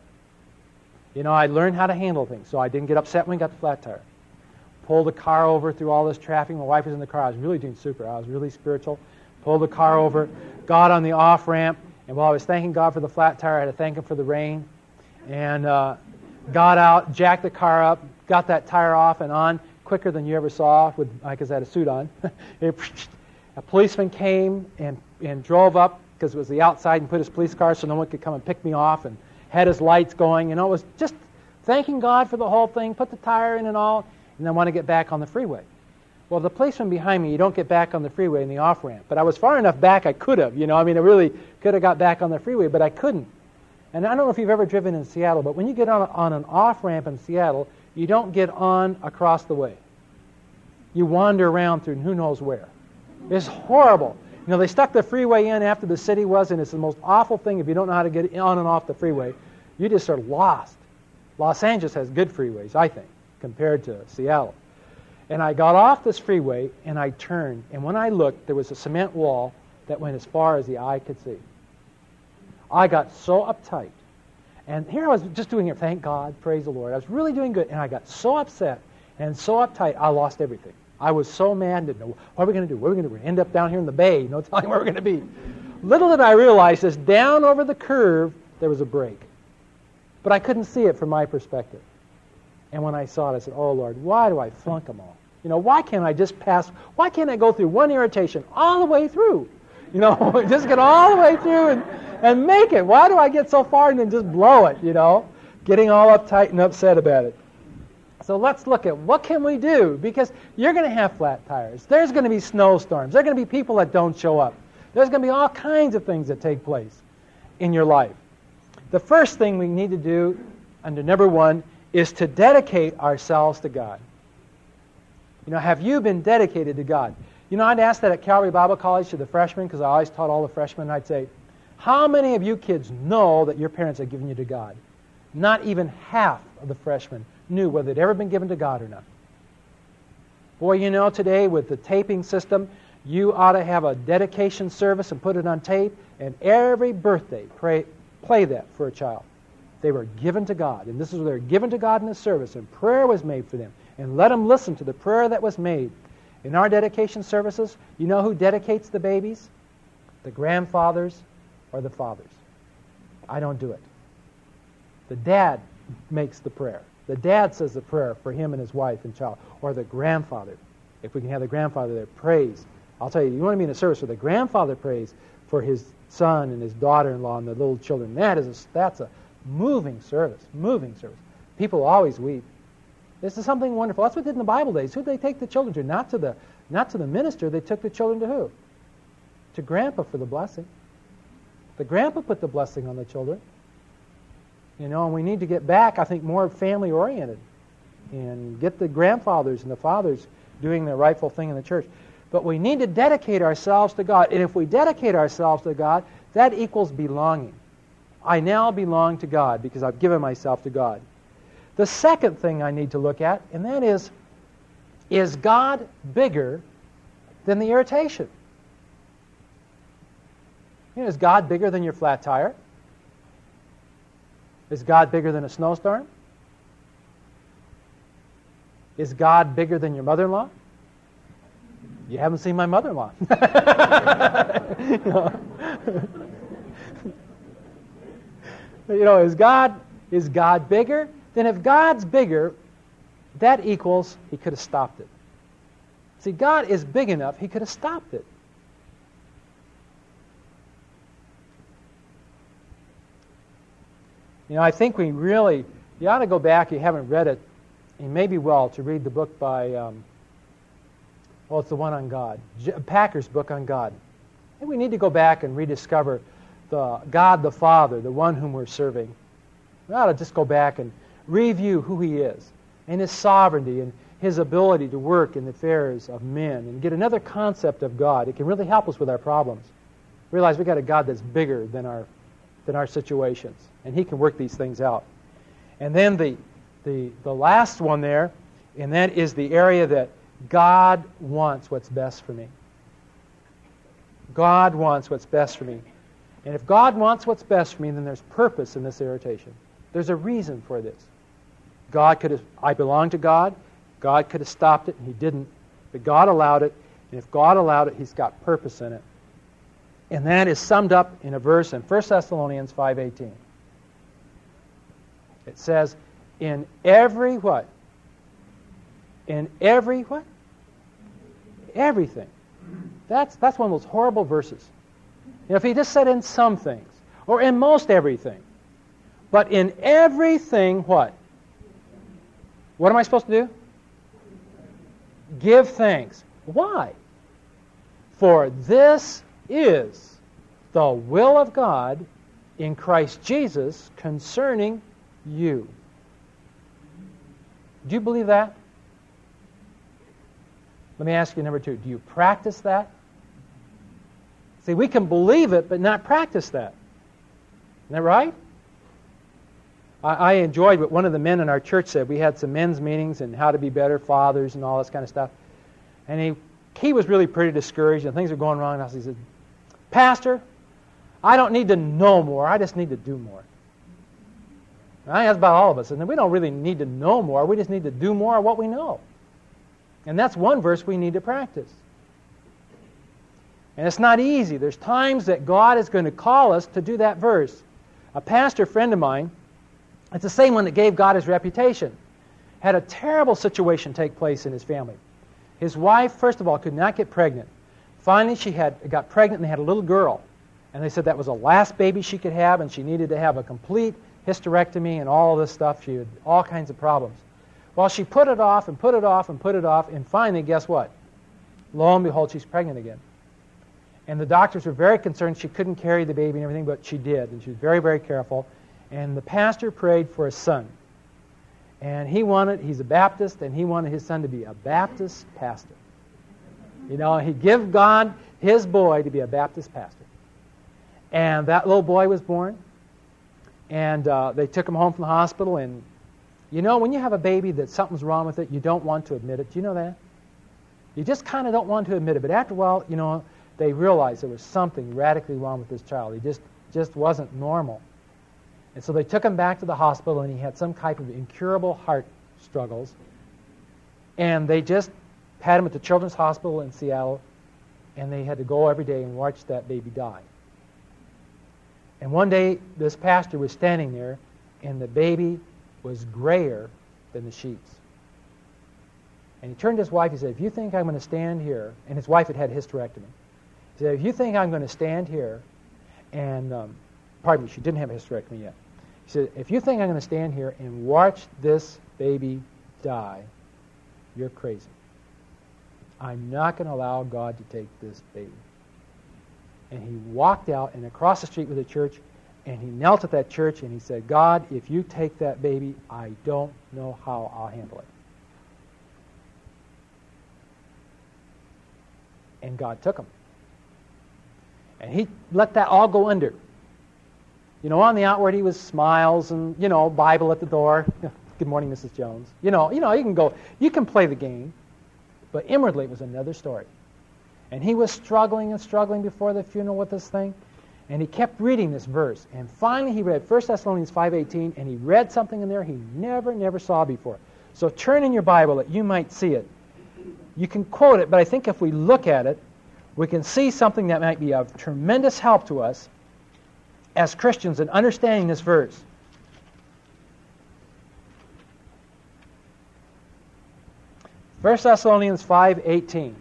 I learned how to handle things, so I didn't get upset when we got the flat tire. Pulled the car over through all this traffic. My wife was in the car. I was really doing super. I was really spiritual. Pulled the car over, got on the off-ramp, and while I was thanking God for the flat tire, I had to thank Him for the rain. And got out, jacked the car up, got that tire off and on quicker than you ever saw, because I had a suit on. A policeman came and drove up, because it was the outside, and put his police car so no one could come and pick me off, and had his lights going. It was just thanking God for the whole thing, put the tire in and all, and then want to get back on the freeway. Well, the policeman behind me, you don't get back on the freeway in the off-ramp. But I was far enough back I could have, I really could have got back on the freeway, but I couldn't. And I don't know if you've ever driven in Seattle, but when you get on an off-ramp in Seattle, you don't get on across the way. You wander around through who knows where. It's horrible. They stuck the freeway in after the city was, and it's the most awful thing if you don't know how to get on and off the freeway. You just are lost. Los Angeles has good freeways, I think, compared to Seattle. And I got off this freeway, and I turned, and when I looked, there was a cement wall that went as far as the eye could see. I got so uptight. And here I was just doing it, thank God, praise the Lord. I was really doing good, and I got so upset and so uptight, I lost everything. I was so mad, didn't know, what are we going to do? What are we going to do? We're going to end up down here in the bay, no telling where we're going to be. Little did I realize this, down over the curve, there was a break. But I couldn't see it from my perspective. And when I saw it, I said, oh, Lord, why do I flunk them all? Why can't I just pass? Why can't I go through one irritation all the way through? Just get all the way through and make it. Why do I get so far and then just blow it, Getting all uptight and upset about it. So let's look at what can we do, because you're going to have flat tires. There's going to be snowstorms. There are going to be people that don't show up. There's going to be all kinds of things that take place in your life. The first thing we need to do, under number 1, is to dedicate ourselves to God. Have you been dedicated to God? I'd ask that at Calvary Bible College to the freshmen, because I always taught all the freshmen. I'd say, how many of you kids know that your parents have given you to God? Not even half of the freshmen knew whether they'd ever been given to God or not. Boy, today with the taping system, you ought to have a dedication service and put it on tape, and every birthday play that for a child. They were given to God, and this is where they were given to God in the service, and prayer was made for them. And let them listen to the prayer that was made. In our dedication services, you know who dedicates the babies? The grandfathers or the fathers. I don't do it. The dad makes the prayer. The dad says the prayer for him and his wife and child. Or the grandfather. If we can have the grandfather there, praise. I'll tell you, you want to be in a service where the grandfather prays for his son and his daughter-in-law and the little children. That's a moving service. Moving service. People always weep. This is something wonderful. That's what they did in the Bible days. Who did they take the children to? Not to the minister. They took the children to who? To Grandpa for the blessing. The Grandpa put the blessing on the children. And we need to get back, I think, more family-oriented and get the grandfathers and the fathers doing the rightful thing in the church. But we need to dedicate ourselves to God. And if we dedicate ourselves to God, that equals belonging. I now belong to God because I've given myself to God. The second thing I need to look at, and that is God bigger than the irritation? Is God bigger than your flat tire? Is God bigger than a snowstorm? Is God bigger than your mother-in-law? You haven't seen my mother-in-law. Is God bigger? Then if God's bigger, that equals He could have stopped it. See, God is big enough, He could have stopped it. I think we really You ought to go back, you haven't read it, it may be well to read the book by, it's the one on God, Packer's book on God. And we need to go back and rediscover the God the Father, the one whom we're serving. We ought to just go back and review who He is, and His sovereignty, and His ability to work in the affairs of men, and get another concept of God. It can really help us with our problems. Realize we've got a God that's bigger than our situations, and He can work these things out. And then the last one there, and that is the area that God wants what's best for me. God wants what's best for me. And if God wants what's best for me, then there's purpose in this irritation. There's a reason for this. I belong to God. God could have stopped it, and He didn't. But God allowed it, and if God allowed it, He's got purpose in it. And that is summed up in a verse in 1 Thessalonians 5:18. It says, in every what? In every what? Everything. That's one of those horrible verses. If He just said in some things, or in most everything, but in everything what? What am I supposed to do? Give thanks. Why? For this is the will of God in Christ Jesus concerning you. Do you believe that? Let me ask you number 2. Do you practice that? See, we can believe it, but not practice that. Isn't that right? I enjoyed what one of the men in our church said. We had some men's meetings and how to be better fathers and all this kind of stuff. And he was really pretty discouraged and things were going wrong. And he said, Pastor, I don't need to know more. I just need to do more. And I think that's about all of us. And we don't really need to know more. We just need to do more of what we know. And that's one verse we need to practice. And it's not easy. There's times that God is going to call us to do that verse. A pastor friend of mine, it's the same one that gave God his reputation, had a terrible situation take place in his family. His wife, first of all, could not get pregnant. Finally, she got pregnant and they had a little girl. And they said that was the last baby she could have, and she needed to have a complete hysterectomy and all this stuff. She had all kinds of problems. Well, she put it off and put it off and put it off, and finally, guess what? Lo and behold, she's pregnant again. And the doctors were very concerned she couldn't carry the baby and everything, but she did, and she was very, very careful. And the pastor prayed for a son. And he's a Baptist, and he wanted his son to be a Baptist pastor. You know, he'd give God his boy to be a Baptist pastor. And that little boy was born, and they took him home from the hospital, and you know, when you have a baby that something's wrong with it, you don't want to admit it. Do you know that? You just kind of don't want to admit it. But after a while, you know, they realized there was something radically wrong with this child. He just wasn't normal. And so they took him back to the hospital, and he had some type of incurable heart struggles. And they just had him at the Children's Hospital in Seattle, and they had to go every day and watch that baby die. And one day, this pastor was standing there, and the baby was grayer than the sheets. And he turned to his wife, he said, if you think I'm going to stand here, and his wife had had hysterectomy. He said, if you think I'm going to stand here and, pardon me, she didn't have a hysterectomy yet. He said, if you think I'm going to stand here and watch this baby die, you're crazy. I'm not going to allow God to take this baby. And he walked out and across the street with the church, and he knelt at that church and he said, God, if you take that baby, I don't know how I'll handle it. And God took him. And he let that all go under. You know, on the outward he was smiles and, you know, Bible at the door. Good morning, Mrs. Jones. You know, you can play the game. But inwardly it was another story. And he was struggling and struggling before the funeral with this thing. And he kept reading this verse. And finally he read 1 Thessalonians 5:18, and he read something in there he never saw before. So turn in your Bible that you might see it. You can quote it, but I think if we look at it, we can see something that might be of tremendous help to us as Christians in understanding this verse. 1 Thessalonians 5:18.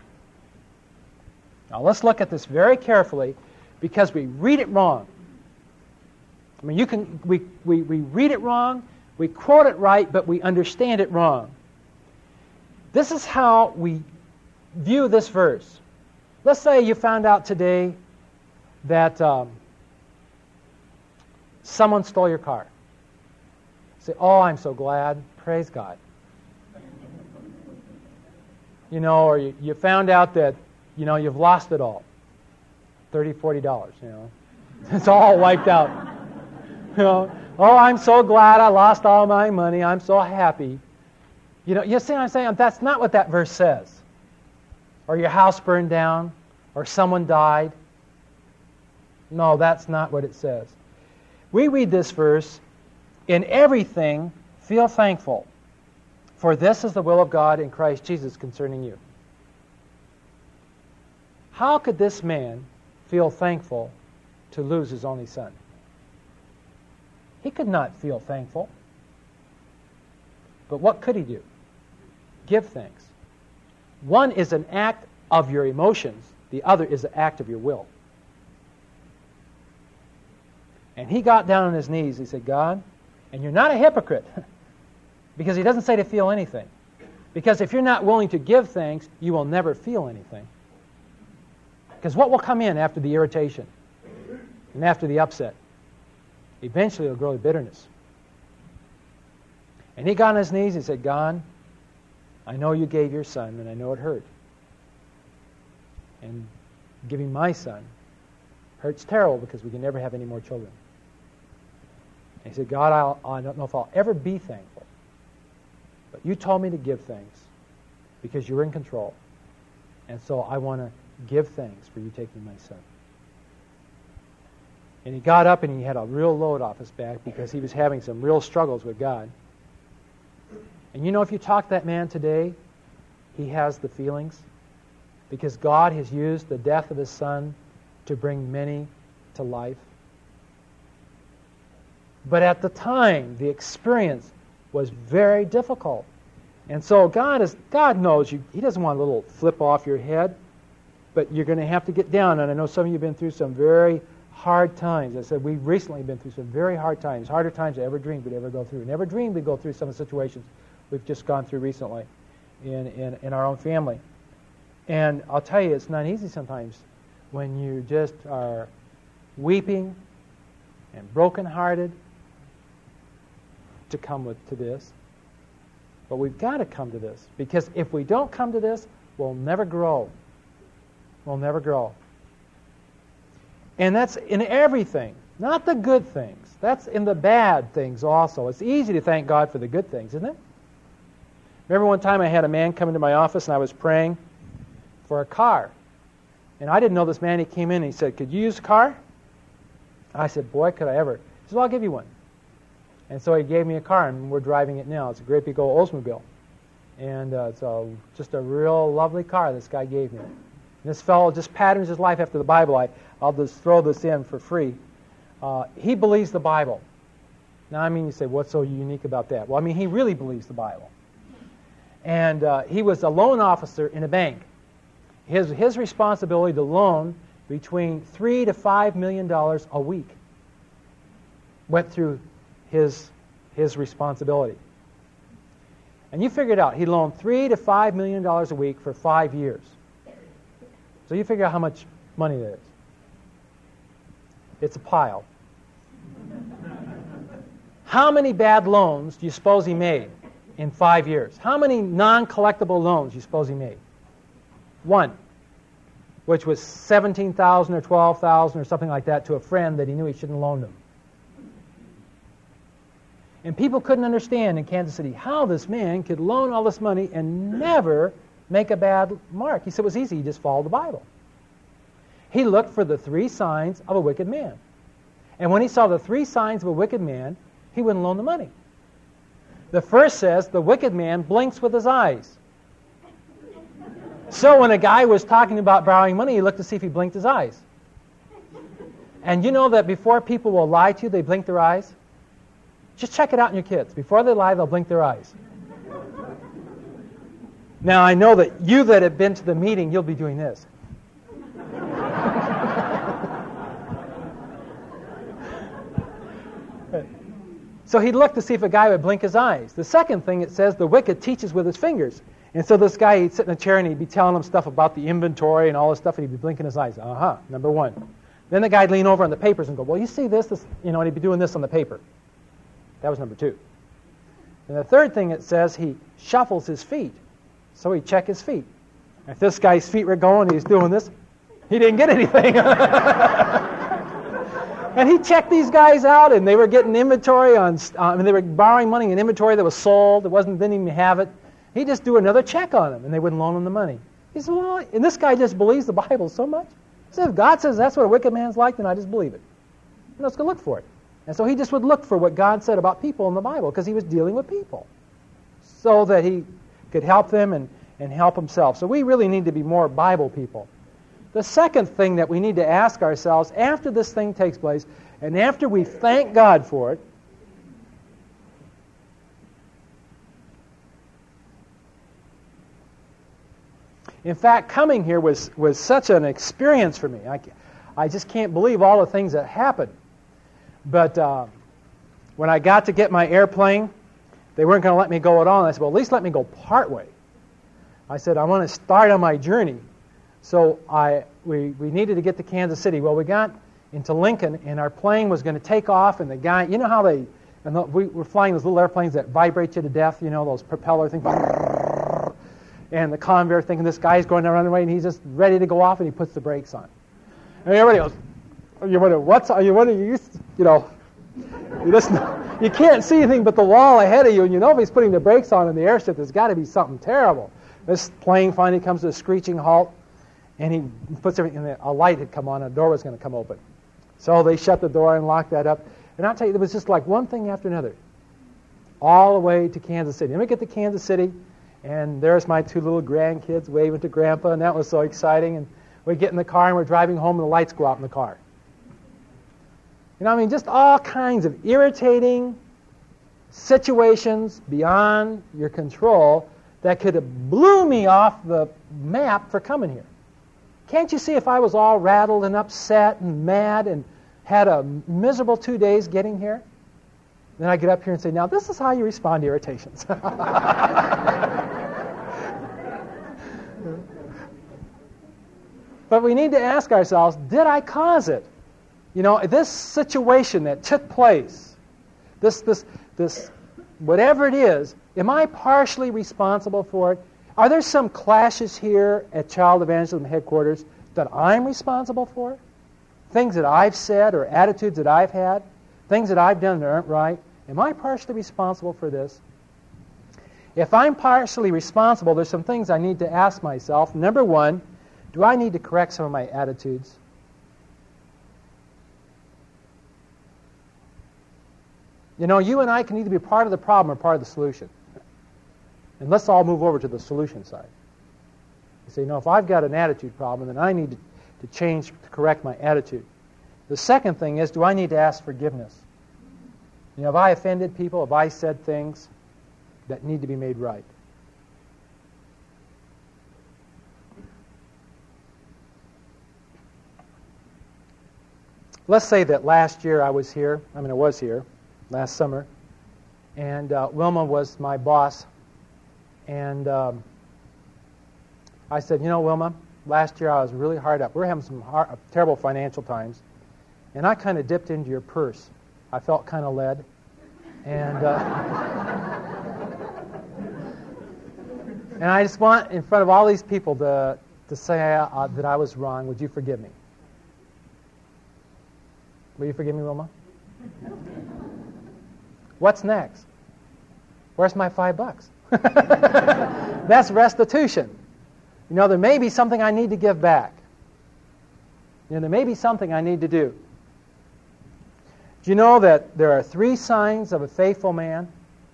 Now let's look at this very carefully because we read it wrong. I mean, we read it wrong, We quote it right, but we understand it wrong. This is how we view this verse. Let's say you found out today that someone stole your car. Say, oh, I'm so glad. Praise God. Or you found out that, you've lost it all. $30, $40, It's all wiped out. Oh, I'm so glad I lost all my money. I'm so happy. You see what I'm saying? That's not what that verse says. Or your house burned down, or someone died. No, that's not what it says. We read this verse, in everything, feel thankful, for this is the will of God in Christ Jesus concerning you. How could this man feel thankful to lose his only son? He could not feel thankful. But what could he do? Give thanks. One is an act of your emotions. The other is an act of your will. And he got down on his knees. He said, God, and you're not a hypocrite. Because he doesn't say to feel anything. Because if you're not willing to give thanks, you will never feel anything. Because what will come in after the irritation and after the upset? Eventually it'll grow to bitterness. And he got on his knees and said, God, I know you gave your son, and I know it hurt. And giving my son hurts terrible because we can never have any more children. And he said, God, I don't know if I'll ever be thankful. But you told me to give thanks because you're in control. And so I want to give thanks for you taking my son. And he got up and he had a real load off his back because he was having some real struggles with God. And if you talk to that man today, he has the feelings because God has used the death of his son to bring many to life. But at the time, the experience was very difficult. And so God knows you. He doesn't want a little flip off your head, but you're going to have to get down. And I know some of you have been through some very hard times. I said we've recently been through some very hard times, harder times I ever dreamed we'd ever go through. Never dreamed we'd go through some of the situations we've just gone through recently in our own family. And I'll tell you, it's not easy sometimes when you just are weeping and brokenhearted to come to this. But we've got to come to this, because if we don't come to this, we'll never grow. We'll never grow. And that's in everything, not the good things. That's in the bad things also. It's easy to thank God for the good things, isn't it? Remember one time I had a man come into my office and I was praying for a car. And I didn't know this man. He came in and he said, could you use a car? I said, boy, could I ever. He said, well, I'll give you one. And so he gave me a car, and we're driving it now. It's a great big old Oldsmobile. And it's just a real lovely car this guy gave me. And this fellow just patterns his life after the Bible. I'll just throw this in for free. He believes the Bible. Now, you say, what's so unique about that? Well, he really believes the Bible. And he was a loan officer in a bank. His responsibility to loan between $3 to $5 million a week went through his responsibility. And you figure it out. He loaned $3 to $5 million a week for 5 years. So you figure out how much money that is. It's a pile. How many bad loans do you suppose he made in 5 years? How many non-collectible loans do you suppose he made? One, which was $17,000 or $12,000 or something like that to a friend that he knew he shouldn't loan them. And people couldn't understand in Kansas City how this man could loan all this money and never make a bad mark. He said it was easy. He just followed the Bible. He looked for the 3 signs of a wicked man. And when he saw the 3 signs of a wicked man, he wouldn't loan the money. The first says the wicked man blinks with his eyes. So when a guy was talking about borrowing money, he looked to see if he blinked his eyes. And you know that before people will lie to you, they blink their eyes? Just check it out in your kids. Before they lie, they'll blink their eyes. Now, I know that you that have been to the meeting, you'll be doing this. So he'd look to see if a guy would blink his eyes. The second thing, it says the wicked teaches with his fingers. And so this guy, he'd sit in a chair and he'd be telling him stuff about the inventory and all this stuff, and he'd be blinking his eyes. Number one. Then the guy'd lean over on the papers and go, well, you see this, and he'd be doing this on the paper. That was number two. And the third thing, it says he shuffles his feet. So he'd check his feet. If this guy's feet were going, he's doing this, he didn't get anything. And he checked these guys out, and they were getting inventory they were borrowing money in inventory that was sold. Didn't even have it. He'd just do another check on them, and they wouldn't loan him the money. He said, well, and this guy just believes the Bible so much. He said, if God says that's what a wicked man's like, then I just believe it. And let's go look for it. And so he just would look for what God said about people in the Bible, because he was dealing with people, so that he could help them and help himself. So we really need to be more Bible people. The second thing that we need to ask ourselves after this thing takes place, and after we thank God for it, in fact, coming here was such an experience for me. I just can't believe all the things that happened. But when I got to get my airplane, they weren't going to let me go at all. And I said, well, at least let me go partway. I said, I want to start on my journey. So we needed to get to Kansas City. Well, we got into Lincoln, and our plane was going to take off, and the guy, you know how we were flying those little airplanes that vibrate you to death, those propeller things, and the conveyor thinking this guy's going down the runway, and he's just ready to go off, and he puts the brakes on. And everybody goes, you can't see anything but the wall ahead of you, and you know if he's putting the brakes on in the airship, there's got to be something terrible. This plane finally comes to a screeching halt, and he puts everything, and a light had come on, and a door was going to come open. So they shut the door and locked that up. And I'll tell you, it was just like one thing after another, all the way to Kansas City. Then we get to Kansas City, and there's my two little grandkids waving to Grandpa, and that was so exciting. And we get in the car, and we're driving home, and the lights go out in the car. Just all kinds of irritating situations beyond your control that could have blew me off the map for coming here. Can't you see if I was all rattled and upset and mad and had a miserable 2 days getting here? Then I get up here and say, now this is how you respond to irritations. But we need to ask ourselves, did I cause it? This situation that took place, this whatever it is, am I partially responsible for it? Are there some clashes here at Child Evangelism Headquarters that I'm responsible for? Things that I've said or attitudes that I've had? Things that I've done that aren't right? Am I partially responsible for this? If I'm partially responsible, there's some things I need to ask myself. Number one, do I need to correct some of my attitudes? You and I can either be part of the problem or part of the solution. And let's all move over to the solution side. You say, if I've got an attitude problem, then I need to change, to correct my attitude. The second thing is, do I need to ask forgiveness? Have I offended people? Have I said things that need to be made right? Let's say that last year I was here, last summer, and Wilma was my boss. And I said, Wilma, last year I was really hard up. We were having some terrible financial times. And I kind of dipped into your purse. I felt kind of led. And and I just want, in front of all these people, to say that I was wrong. Would you forgive me? Will you forgive me, Wilma? What's next? Where's my $5? That's restitution. There may be something I need to give back. There may be something I need to do. Do you know that there are 3 signs of a faithful man?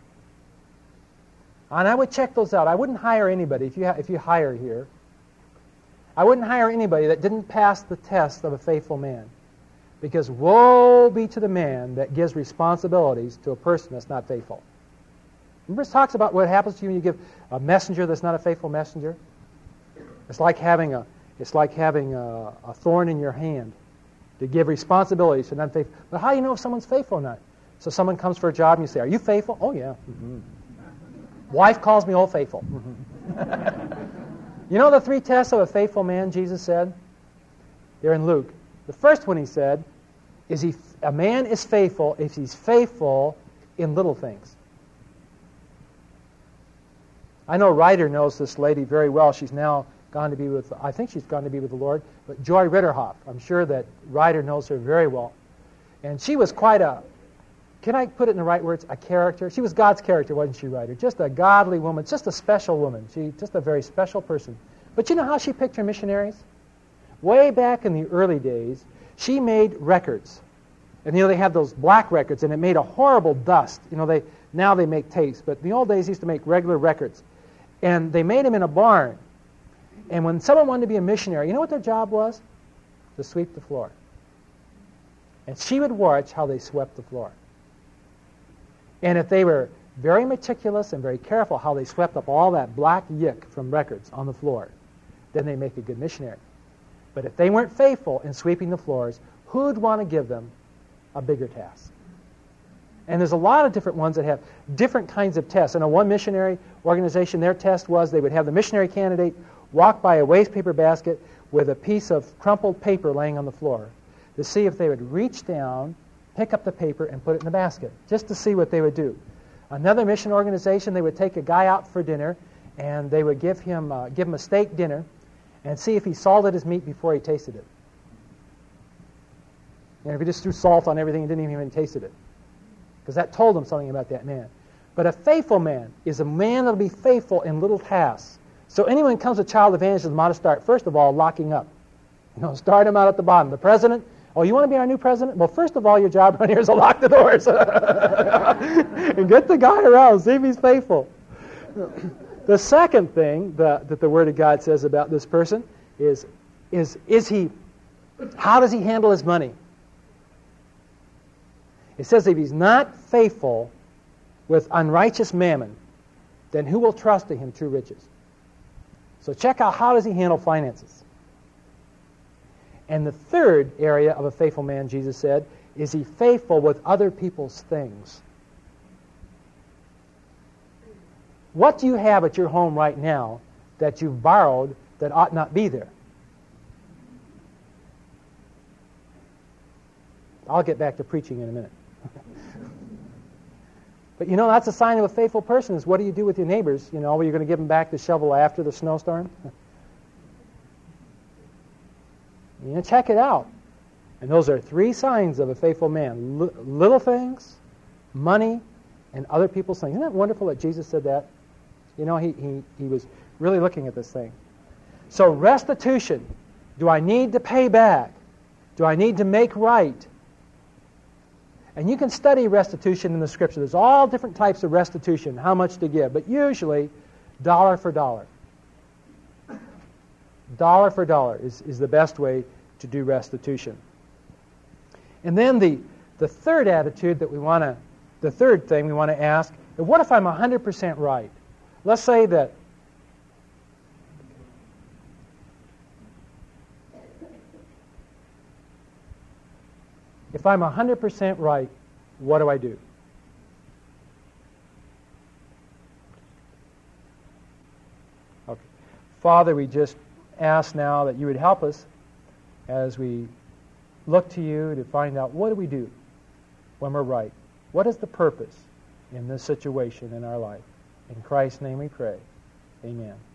And I would check those out. I wouldn't hire anybody, if you hire here, I wouldn't hire anybody that didn't pass the test of a faithful man. Because woe be to the man that gives responsibilities to a person that's not faithful. Remember, it talks about what happens to you when you give a messenger that's not a faithful messenger. It's like having a thorn in your hand to give responsibilities to non-faithful. But how do you know if someone's faithful or not? So someone comes for a job and you say, are you faithful? Oh, yeah. Mm-hmm. Wife calls me old faithful. Mm-hmm. You know the 3 tests of a faithful man, Jesus said? They're in Luke. The first one he said is a man is faithful if he's faithful in little things. I know Ryder knows this lady very well. She's now gone to be with, I think she's gone to be with the Lord, but Joy Ritterhoff. I'm sure that Ryder knows her very well. And she was quite a, can I put it in the right words, a character? She was God's character, wasn't she, Ryder? Just a godly woman, just a special woman. Just a very special person. But you know how she picked her missionaries? Way back in the early days, she made records. And they had those black records, and it made a horrible dust. Now they make tapes, but in the old days they used to make regular records. And they made them in a barn. And when someone wanted to be a missionary, you know what their job was? To sweep the floor. And she would watch how they swept the floor. And if they were very meticulous and very careful how they swept up all that black yick from records on the floor, then they make a good missionary. But if they weren't faithful in sweeping the floors, who'd want to give them a bigger task? And there's a lot of different ones that have different kinds of tests. And one missionary organization, their test was they would have the missionary candidate walk by a waste paper basket with a piece of crumpled paper laying on the floor to see if they would reach down, pick up the paper, and put it in the basket, just to see what they would do. Another mission organization, they would take a guy out for dinner, and they would give him a steak dinner and see if he salted his meat before he tasted it. And if he just threw salt on everything and didn't even tasted it. Because that told them something about that man. But a faithful man is a man that will be faithful in little tasks. So anyone who comes to child evangelism ought to start, first of all, locking up. Start him out at the bottom. The president, oh, you want to be our new president? Well, first of all, your job around here is to lock the doors. And get the guy around, see if he's faithful. The second thing that the Word of God says about this person is he, how does he handle his money? It says if he's not faithful with unrighteous mammon, then who will trust in him true riches? So check out how does he handle finances. And the third area of a faithful man, Jesus said, is he faithful with other people's things? What do you have at your home right now that you've borrowed that ought not be there? I'll get back to preaching in a minute. But that's a sign of a faithful person is what do you do with your neighbors? Are you going to give them back the shovel after the snowstorm? Check it out. And those are 3 signs of a faithful man. Little things, money, and other people's things. Isn't that wonderful that Jesus said that? He was really looking at this thing. So restitution. Do I need to pay back? Do I need to make right? And you can study restitution in the Scripture. There's all different types of restitution, how much to give, but usually dollar for dollar. Dollar for dollar is the best way to do restitution. And then the third attitude that the third thing we want to ask, what if I'm 100% right? Let's say that if I'm 100% right, what do I do? Okay. Father, we just ask now that you would help us as we look to you to find out what do we do when we're right? What is the purpose in this situation in our life? In Christ's name we pray. Amen.